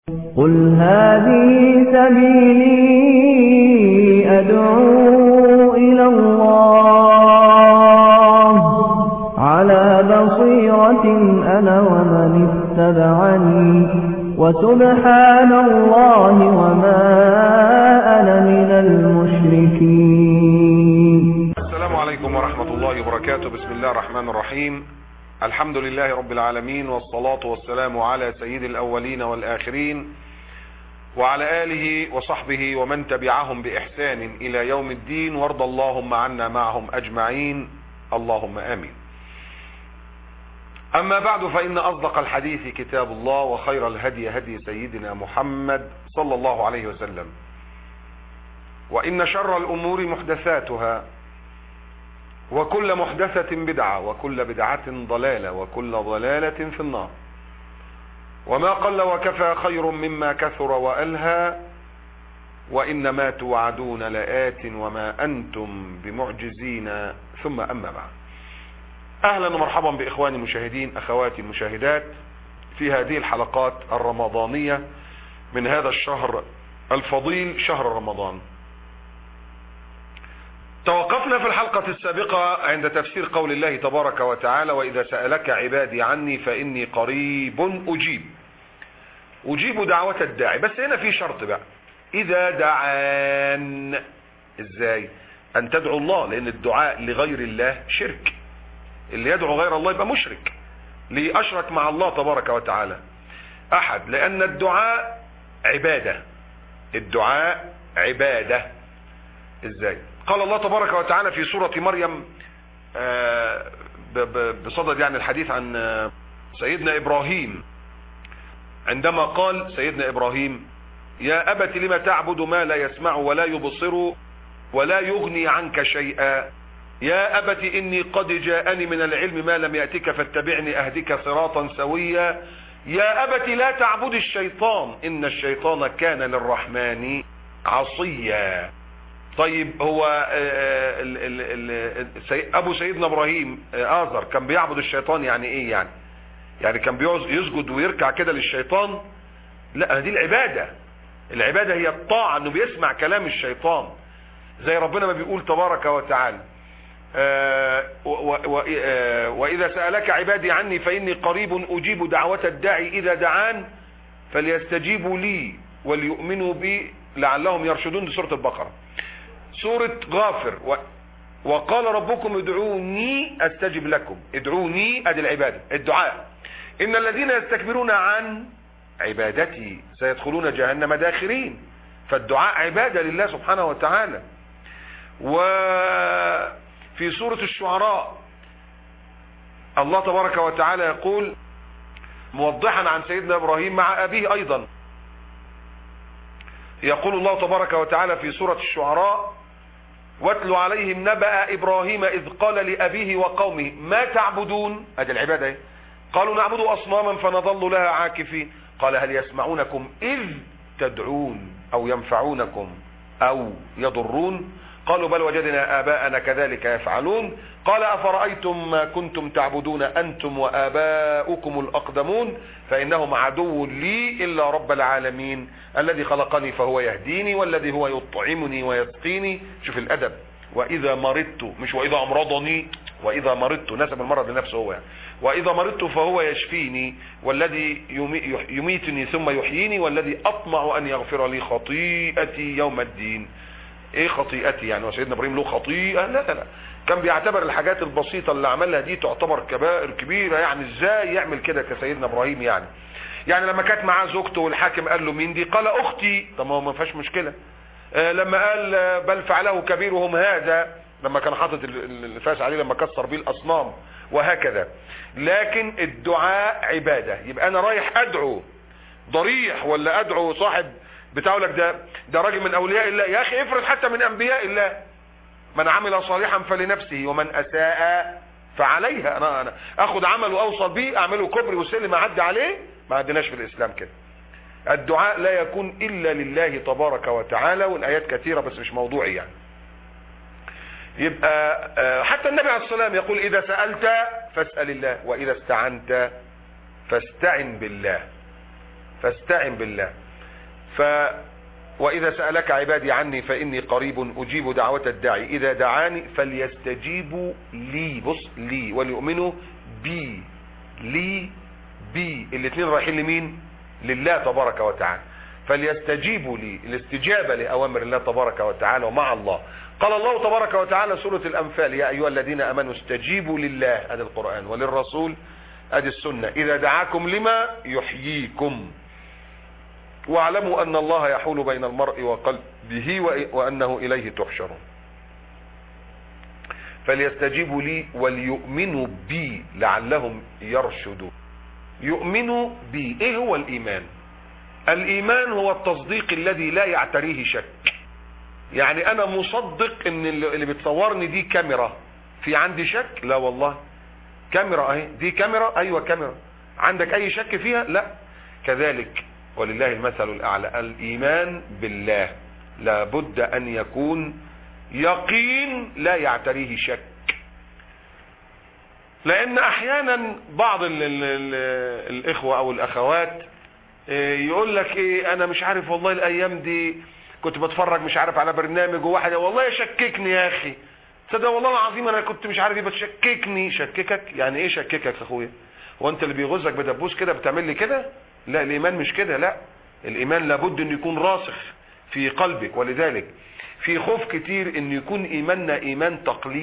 قل هذه سبيلي أدعو إلى الله على بصيرة أنا ومن اتبعني وسبحان الله وما أنا من المشركين. السلام عليكم ورحمة الله وبركاته. بسم الله الرحمن الرحيم. الحمد لله رب العالمين، والصلاة والسلام على سيد الأولين والآخرين وعلى آله وصحبه ومن تبعهم بإحسان إلى يوم الدين، وارض اللهم عنا معهم أجمعين، اللهم آمين. أما بعد، فإن أصدق الحديث كتاب الله، وخير الهدي هدي سيدنا محمد صلى الله عليه وسلم، وإن شر الأمور محدثاتها، وكل محدثة بدعة، وكل بدعة ضلالة، وكل ضلالة في النار. وما قل وكفى خير مما كثر وألهى، وإنما توعدون لآت وما أنتم بمعجزين. ثم أما بعد، أهلا ومرحبا بإخواني المشاهدين، أخواتي المشاهدات، في هذه الحلقات الرمضانية من هذا الشهر الفضيل، شهر رمضان. توقفنا في الحلقة السابقة عند تفسير قول الله تبارك وتعالى: وإذا سألك عبادي عني فإني قريب أجيب دعوة الداعي. بس هنا في شرط بقى، إذا دعان. إزاي؟ أن تدعو الله، لأن الدعاء لغير الله شرك. اللي يدعو غير الله يبقى مشرك، لأشرك مع الله تبارك وتعالى أحد، لأن الدعاء عبادة. الدعاء عبادة. إزاي؟ قال الله تبارك وتعالى في سورة مريم بصدد يعني الحديث عن سيدنا إبراهيم، عندما قال سيدنا إبراهيم: يا أبت لم تعبد ما لا يسمع ولا يبصر ولا يغني عنك شيئا، يا أبت إني قد جاءني من العلم ما لم يأتك فاتبعني أهدك صراطا سويا، يا أبت لا تعبد الشيطان إن الشيطان كان للرحمن عصيا. طيب، هو أبو سيدنا إبراهيم آزر كان بيعبد الشيطان، يعني إيه؟ يعني كان يسجد ويركع كده للشيطان؟ لا، دي العبادة. العبادة هي الطاعة، انه بيسمع كلام الشيطان، زي ربنا ما بيقول تبارك وتعالى: وإذا سألك عبادي عني فإني قريب أجيب دعوة الداعي إذا دعان فليستجيبوا لي وليؤمنوا بي لعلهم يرشدون. دي سورة البقرة. سورة غافر: وقال ربكم ادعوني استجب لكم. ادعوني، ادي العبادة، الدعاء. ان الذين يستكبرون عن عبادتي سيدخلون جهنم داخرين. فالدعاء عبادة لله سبحانه وتعالى. وفي سورة الشعراء الله تبارك وتعالى يقول موضحا عن سيدنا إبراهيم مع أبيه أيضا، يقول الله تبارك وتعالى في سورة الشعراء: واتل عليهم نبأ إبراهيم إذ قال لأبيه وقومه ما تعبدون. ادي العبادة. قالوا نعبد أصناما فنظل لها عاكفين. قال هل يسمعونكم إذ تدعون أو ينفعونكم أو يضرون؟ قالوا بل وجدنا آباءنا كذلك يفعلون. قال أفرأيتم ما كنتم تعبدون أنتم وآباؤكم الأقدمون فإنهم عدو لي إلا رب العالمين الذي خلقني فهو يهديني والذي هو يطعمني ويسقيني. شوف الأدب. وإذا مرضت، مش وإذا أمرضني، وإذا مرضت نسب المرض لنفسه هو يعني. وإذا مرضت فهو يشفيني والذي يميتني ثم يحييني والذي أطمع أن يغفر لي خطيئتي يوم الدين. ايه خطيئتي يعني؟ وسيدنا ابراهيم له خطيئة؟ لا، كان بيعتبر الحاجات البسيطة اللي عملها دي تعتبر كبائر كبيرة. يعني ازاي يعمل كده كسيدنا ابراهيم؟ يعني لما كانت معاه زوجته والحاكم قال له مين دي؟ قال اختي. طب ما فيهاش مشكلة. لما قال بل فعله كبيرهم هذا، لما كان حاطط الفاس عليه لما كسر بيه الاصنام، وهكذا. لكن الدعاء عبادة. يبقى انا رايح ادعو ضريح ولا ادعو صاحب بتاعه لك ده راجل من اولياء الله. يا اخي افرض حتى من انبياء الله: من عمل صالحا فلنفسه ومن اساء فعليها. انا اخد عمل واوصل بيه، اعمله كبري وسلم اعدي عليه؟ ما عندناش في الاسلام كده. الدعاء لا يكون الا لله تبارك وتعالى، والايات كثيرة بس مش موضوعي يعني. يبقى حتى النبي عليه الصلاة والسلام يقول: اذا سألت فاسأل الله واذا استعنت فاستعن بالله. فاستعن بالله. وإذا سألك عبادي عني فإني قريب أجيب دعوة الداعي إذا دعاني فليستجيبوا لي، بص لي، وليؤمنوا بي، لي بي، الاثنين رايحين لمين؟ لله تبارك وتعالى. فليستجيبوا لي، الاستجابة لأوامر الله تبارك وتعالى ومع الله. قال الله تبارك وتعالى سورة الأنفال: يا أيها الذين أمنوا استجيبوا لله، هذا القرآن، وللرسول، هذه السنة، إذا دعاكم لما يحييكم، واعلموا أن الله يحول بين المرء وقلبه وأنه إليه تحشرون. فليستجيبوا لي وليؤمنوا بي لعلهم يرشدون. يؤمنوا بي، ايه هو الإيمان؟ الإيمان هو التصديق الذي لا يعتريه شك. يعني أنا مصدق ان اللي بتصورني دي كاميرا، في عندي شك؟ لا والله، كاميرا اهي، دي كاميرا، ايوه كاميرا، عندك اي شك فيها؟ لا. كذلك ولله المثل الأعلى الإيمان بالله لابد أن يكون يقين لا يعتريه شك. لأن أحيانا بعض الإخوة أو الأخوات يقول لك إيه، أنا مش عارف والله الأيام دي كنت بتفرج مش عارف على برنامج وواحد والله يشككني يا أخي، تصدق والله العظيم أنا كنت مش عارف إيه، بتشككني. شككك يعني إيه شككك يا أخويا؟ هو أنت اللي بيغزك بدبوس كده بتعمل لي كده؟ لا، الإيمان مش كده، لا، الإيمان لابد أن يكون راسخ في قلبك. ولذلك في خوف كتير أن يكون إيماننا إيمان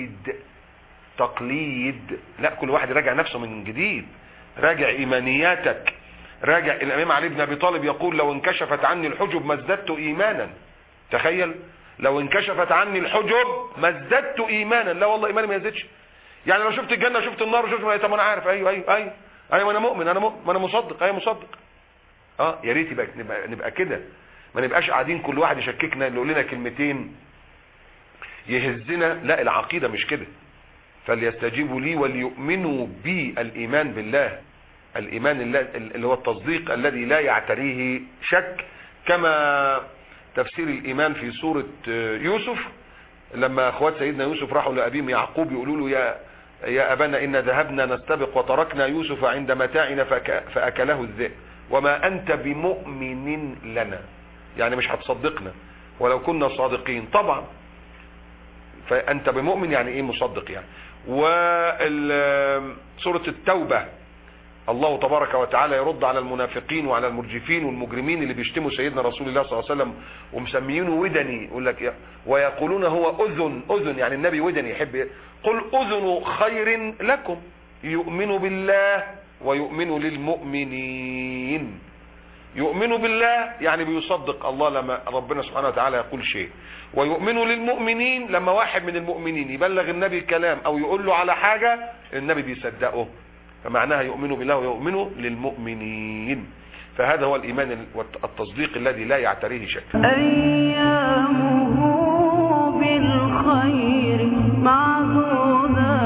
تقليد. لا، كل واحد راجع نفسه من جديد، راجع إيمانياتك، راجع. الإمام علي بن أبي طالب يقول: لو انكشفت عني الحجب ما ازددت إيمانا. تخيل، لو انكشفت عني الحجب ما ازددت إيمانا. لا والله إيماني ما يزيدش. يعني لو شفت الجنة شفت النار وشفت، طب أنا عارف، أيوه أنا مؤمن، أنا مصدق، أيوه مصدق. يا ريت نبقى كده، ما نبقاش قاعدين كل واحد يشككنا، اللي يقول لنا كلمتين يهزنا. لا، العقيدة مش كده. فليستجيبوا لي وليؤمنوا بي، الإيمان بالله، الإيمان اللي هو التصديق الذي لا يعتريه شك. كما تفسير الإيمان في سورة يوسف، لما أخوات سيدنا يوسف راحوا لأبيهم يعقوب يقولوا له: يا أبانا إن ذهبنا نستبق وتركنا يوسف عند متاعنا فأكله الذئب وما أنت بمؤمن لنا. يعني مش هتصدقنا ولو كنا صادقين. طبعا فأنت بمؤمن يعني إيه مصدق يعني. وسورة التوبة الله تبارك وتعالى يرد على المنافقين وعلى المرجفين والمجرمين اللي بيشتموا سيدنا رسول الله صلى الله عليه وسلم ومسميينه ودني. يقول لك ويقولون هو أذن يعني النبي ودني يحب. قل أذن خير لكم يؤمن بالله ويؤمن للمؤمنين. يؤمن بالله يعني بيصدق الله لما ربنا سبحانه وتعالى يقول شيء، ويؤمن للمؤمنين لما واحد من المؤمنين يبلغ النبي كلام او يقول له على حاجة النبي بيصدقه، فمعناها يؤمن بالله ويؤمن للمؤمنين. فهذا هو الإيمان والتصديق الذي لا يعتريه شك. أيامه بالخير معدودة.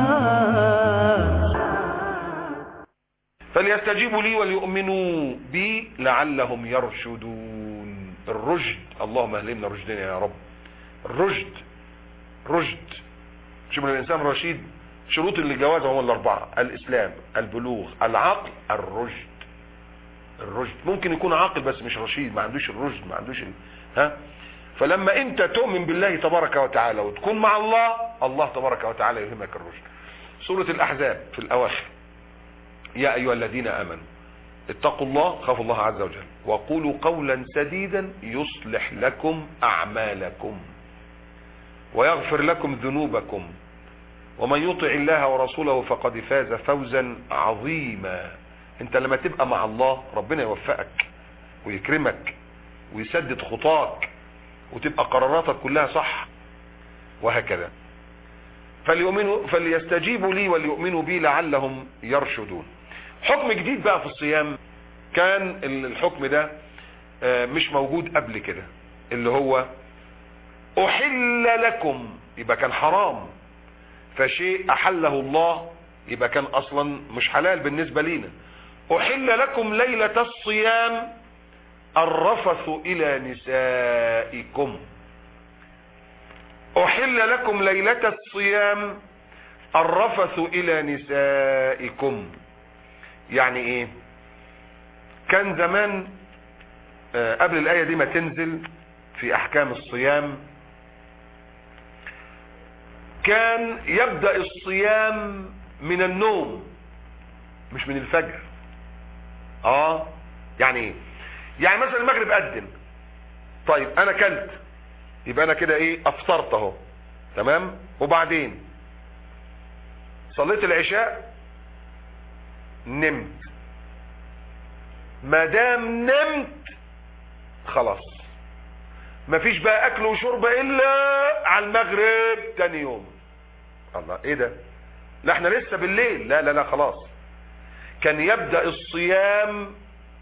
فليستجيبوا لي وليؤمنوا بي لعلهم يرشدون. الرشد، اللهم اهلنا رشدنا يا رب. الرشد شوف الإنسان رشيد، شروط الجواز هم الأربعة: الإسلام، البلوغ، العقل، الرشد. ممكن يكون عاقل بس مش رشيد، ما عندوش الرشد، ما عندوش فلما انت تؤمن بالله تبارك وتعالى وتكون مع الله تبارك وتعالى يلهمك الرشد. سورة الأحزاب في الأواخر: يا أيها الذين آمنوا اتقوا الله، خافوا الله عز وجل، وقولوا قولا سديدا يصلح لكم أعمالكم ويغفر لكم ذنوبكم ومن يطع الله ورسوله فقد فاز فوزا عظيما. انت لما تبقى مع الله ربنا يوفقك ويكرمك ويسدد خطاك وتبقى قراراتك كلها صح، وهكذا. فليستجيبوا لي وليؤمنوا بي لعلهم يرشدون. حكم جديد بقى في الصيام، كان الحكم ده مش موجود قبل كده، اللي هو أحل لكم، يبقى كان حرام، فشيء أحله الله يبقى كان أصلا مش حلال بالنسبة لينا. أحل لكم ليلة الصيام الرفث إلى نسائكم. أحل لكم ليلة الصيام الرفث إلى نسائكم. يعني إيه؟ كان زمان قبل الآية دي ما تنزل في أحكام الصيام كان يبدأ الصيام من النوم مش من الفجر. يعني ايه؟ يعني مثلا المغرب أذن، طيب انا كلت، يبقى انا كده ايه؟ افطرت اهو، تمام. وبعدين صليت العشاء، نمت. ما دام نمت خلاص مفيش بقى اكل وشرب الا على المغرب تاني يوم. الله، ايه ده؟ لا احنا لسه بالليل. لا لا لا خلاص. كان يبدأ الصيام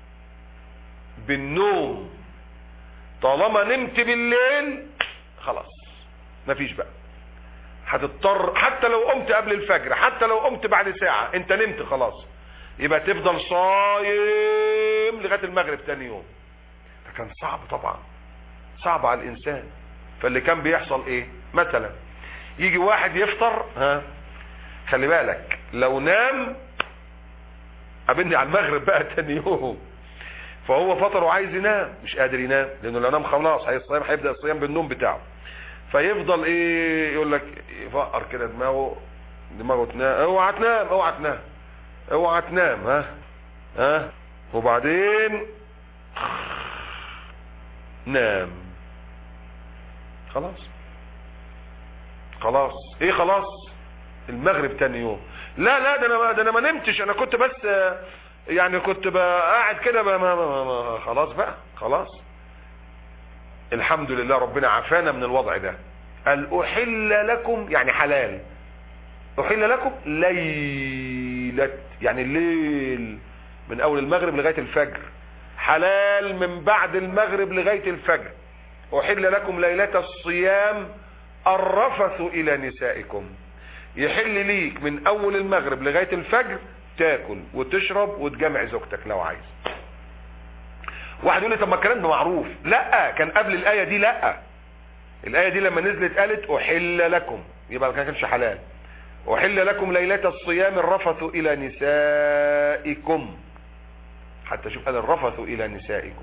بالنوم، طالما نمت بالليل خلاص مفيش بقى، هتضطر حتى لو قمت قبل الفجر، حتى لو قمت بعد ساعة، انت نمت خلاص، يبقى تفضل صايم لغاية المغرب تاني يوم. ده كان صعب طبعا، صعب على الانسان. فاللي كان بيحصل ايه؟ مثلا يجي واحد يفطر، خلي بالك لو نام قابلني على المغرب بقى تاني يوم، فهو فطر وعايز ينام، مش قادر ينام، لانه لو نام خلاص هيبدأ الصيام بالنوم بتاعه. فيفضل ايه؟ يقول لك يفقر كده دماغه تنام، اوعى تنام اوعى تنام اوعى تنام، وبعدين نام. خلاص ايه؟ خلاص المغرب تاني يوم. لا لا ده انا ما نمتش، انا كنت بس يعني كنت قاعد كده خلاص بقى، خلاص. الحمد لله ربنا عافانا من الوضع ده. قال احل لكم، يعني حلال. احل لكم ليلة، يعني الليل من اول المغرب لغاية الفجر، حلال من بعد المغرب لغاية الفجر. احل لكم ليلة الصيام الرفث الى نسائكم. يحل ليك من اول المغرب لغاية الفجر تاكل وتشرب وتجمع زوجتك لو عايز. واحد يقول لي طب ما الكلام ده معروف. لا، كان قبل الايه دي. لا، الايه دي لما نزلت قالت احل لكم، يبقى ما كانش حلال. احل لكم ليله الصيام الرفث الى نسائكم. حتى شوف قال الرفث الى نسائكم،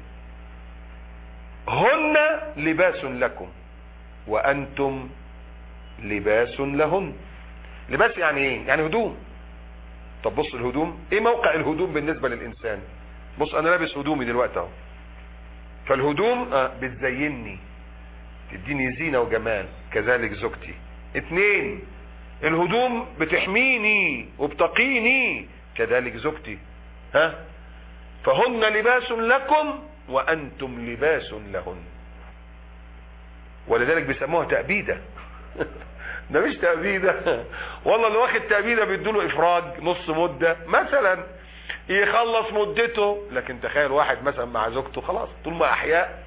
هن لباس لكم وانتم لباس لهن. لباس يعني ايه؟ يعني هدوم. طب بص الهدوم، ايه موقع الهدوم بالنسبه للانسان؟ بص انا لابس هدومي دلوقتي اهو، فالهدوم بتزينني، تديني زينة وجمال، كذلك زوجتي. 2، الهدوم بتحميني وبتقيني، كذلك زوجتي. فهن لباس لكم وانتم لباس لهن. ولذلك بيسموها تأبيدة. ده مش تأبيدة والله، اللي واخد تأبيدة بيدوله افراج نص مدة مثلا يخلص مدته. لكن تخيل واحد مثلا مع زوجته خلاص طول ما احياء.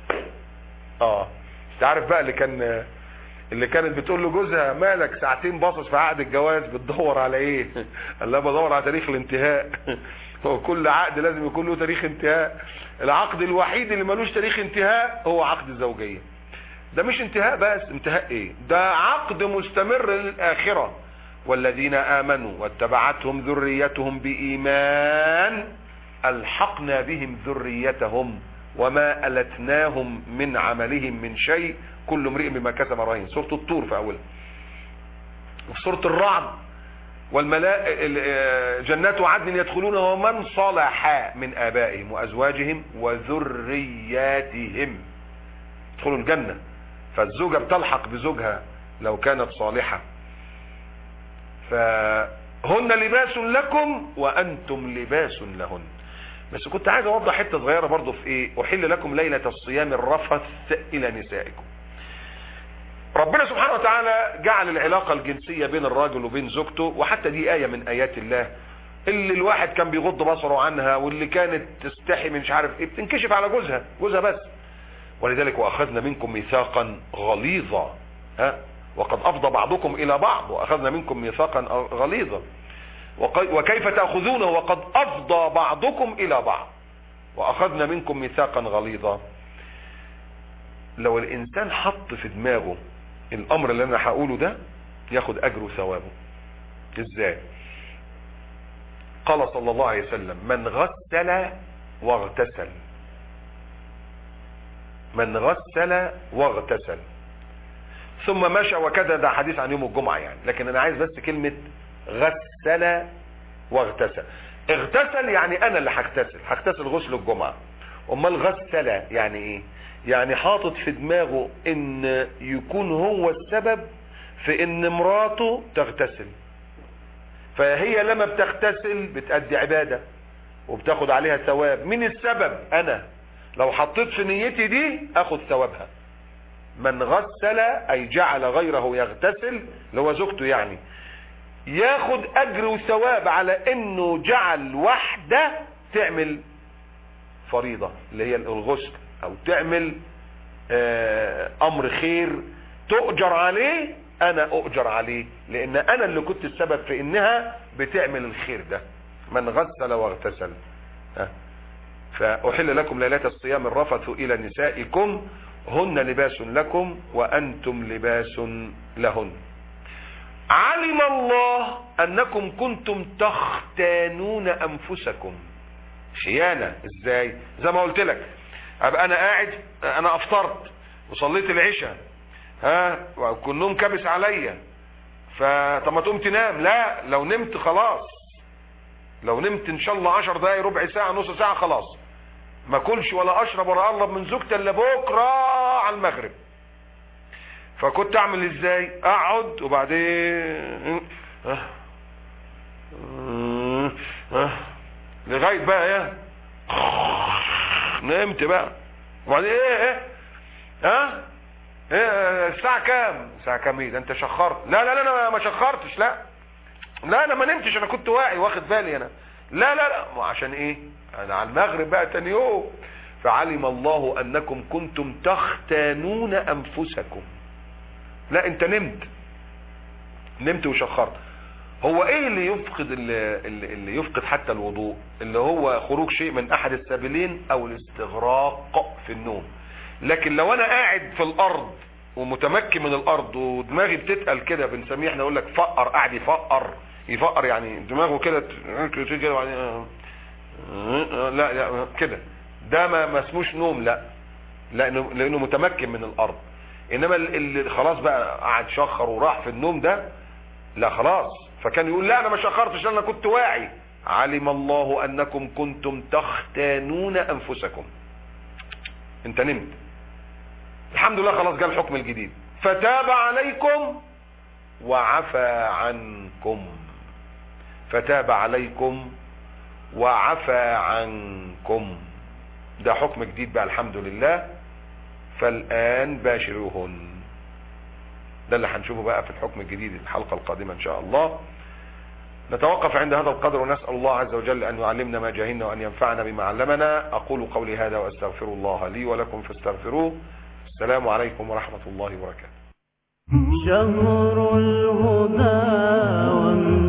تعرف بقى اللي كانت بتقول له جوزها مالك ساعتين باصص في عقد الجواز، بتدور على ايه؟ قال لها بدور على تاريخ الانتهاء. هو كل عقد لازم يكون له تاريخ انتهاء. العقد الوحيد اللي ملوش تاريخ انتهاء هو عقد الزوجية. ده مش انتهاء بس، انتهاء ايه؟ ده عقد مستمر للآخرة. والذين آمنوا واتبعتهم ذريتهم بإيمان ألحقنا بهم ذريتهم وما ألتناهم من عملهم من شيء كل امرئ بما كسب رهين. سورة الطور في أولها. وفي سورة الرعد جنات عدن يدخلونها ومن صلح من آبائهم وأزواجهم وذرياتهم. يدخلوا الجنة، فالزوجة بتلحق بزوجها لو كانت صالحة. فهن لباس لكم وأنتم لباس لهن. بس كنت عايز اوضح حته صغيره برضو في ايه؟ احل لكم ليله الصيام الرفث الى نسائكم. ربنا سبحانه وتعالى جعل العلاقه الجنسيه بين الراجل وبين زوجته، وحتى دي ايه من ايات الله، اللي الواحد كان بيغض بصره عنها واللي كانت تستحي من مش عارف ايه بتنكشف على جوزها بس. ولذلك واخذنا منكم ميثاقا غليظا، وقد افضى بعضكم الى بعض واخذنا منكم ميثاقا غليظا وكيف تأخذونه وقد أفضى بعضكم إلى بعض وأخذنا منكم ميثاقا غليظا. لو الإنسان حط في دماغه الأمر اللي أنا هقوله ده ياخد أجر وثوابه. إزاي؟ قال صلى الله عليه وسلم من غسل واغتسل. من غسل واغتسل ثم مشى وكذا، ده حديث عن يوم الجمعة يعني، لكن انا عايز بس كلمة غسل واغتسل. اغتسل يعني انا اللي هغتسل غسل الجمعة. امال غسل يعني ايه؟ يعني حاطط في دماغه ان يكون هو السبب في ان مراته تغتسل، فهي لما بتغتسل بتأدي عبادة وبتاخد عليها ثواب. مين السبب؟ انا. لو حطيت في نيتي دي اخد ثوابها. من غسل اي جعل غيره يغتسل، اللي هو زوجته يعني، ياخد اجر وثواب على انه جعل واحدة تعمل فريضة اللي هي الغسل، او تعمل امر خير تؤجر عليه. انا اؤجر عليه لان انا اللي كنت السبب في انها بتعمل الخير ده. من غسل واغتسل. فاحل لكم ليلة الصيام الرفث الى نسائكم هن لباس لكم وانتم لباس لهن. علم الله انكم كنتم تختانون انفسكم. خيانة ازاي؟ زي ما قلت لك، ابقى انا قاعد، انا افطرت وصليت العشاء، وكل نوم كابس عليا، فطب ما تقوم تنام. لا، لو نمت خلاص، لو نمت ان شاء الله 10 دقايق ربع ساعة نص ساعة خلاص، ما كلش ولا اشرب ولا اقرب من زوجتي الا بكره على المغرب. فكنت اعمل ازاي؟ اقعد وبعدين لغايه بقى نمت بقى، وبعدين الساعه كام؟ الساعه كام؟ ايه ده انت شخرت؟ لا لا لا انا ما شخرتش. لا لا انا ما نمتش، انا كنت واعي واخد بالي انا. لا لا لا، عشان ايه؟ انا على المغرب بقى تاني يوم. فعلم الله انكم كنتم تختانون انفسكم. لا انت نمت وشخرت. هو ايه اللي يفقد اللي يفقد حتى الوضوء؟ اللي هو خروج شيء من احد السبيلين او الاستغراق في النوم. لكن لو انا قاعد في الارض ومتمكن من الارض ودماغي بتتقل كده، بنسميه احنا نقول لك فقر، قاعد يفقر يعني دماغه كده لا كده، ده ما اسموش نوم. لا، لانه متمكن من الارض. انما اللي خلاص بقى قعد شخر وراح في النوم ده، لا خلاص. فكان يقول لا انا ما شخرتش، انا كنت واعي. علم الله انكم كنتم تختانون انفسكم. انت نمت، الحمد لله خلاص جاء الحكم الجديد. فتاب عليكم وعفى عنكم. فتاب عليكم وعفى عنكم، ده حكم جديد بقى الحمد لله. فالآن باشروهن. ده اللي هنشوفه بقى في الحكم الجديد الحلقة القادمة ان شاء الله. نتوقف عند هذا القدر ونسأل الله عز وجل ان يعلمنا ما جهلنا وان ينفعنا بما علمنا. اقول قولي هذا واستغفر الله لي ولكم فاستغفروه. السلام عليكم ورحمة الله وبركاته. شهر الهدى